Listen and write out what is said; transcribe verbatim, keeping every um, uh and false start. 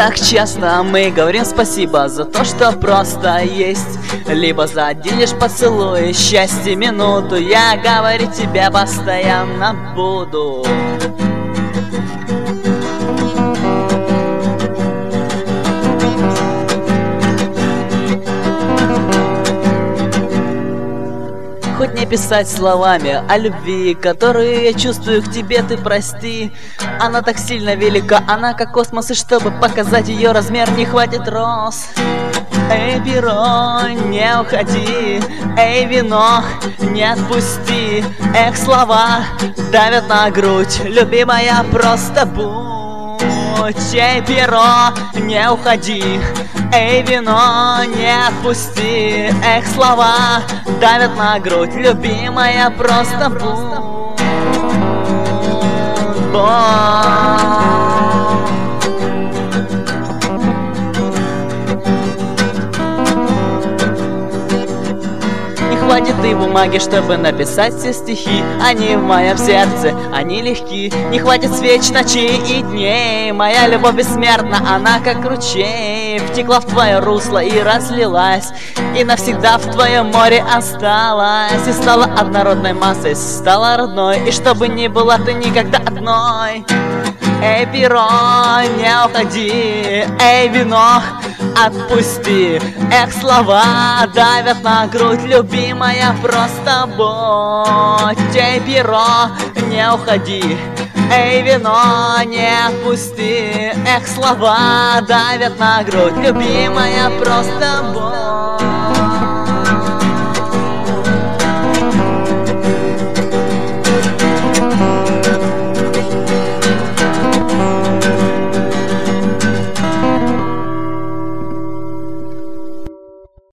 так часто мы говорим спасибо за то, что просто есть, либо за один лишь поцелуй, счастье минуту. Я говорить тебе постоянно буду. Хоть не писать словами о любви, которую я чувствую к тебе, ты прости. Она так сильно велика, она как космос, и чтобы показать ее размер, не хватит роз. Эй, перо, не уходи, эй, вино, не отпусти. Эх, слова давят на грудь, любимая, просто будь. Эй, перо, не уходи, эй, вино, не отпусти. Эх, слова давят на грудь, любимая, просто будь. Хватит и бумаги, чтобы написать все стихи. Они в моем сердце, они легки. Не хватит свеч, ночей и дней. Моя любовь бессмертна, она как ручей. Втекла в твое русло и разлилась, и навсегда в твоем море осталась. И стала однородной массой, стала родной. И чтобы не была ты никогда одной. Эй, перо, не уходи, эй, вино, отпусти. Эх, слова давят на грудь, любимая, просто будь. Эй, перо, не уходи, эй, вино, не отпусти. Эх, слова давят на грудь, любимая, просто будь.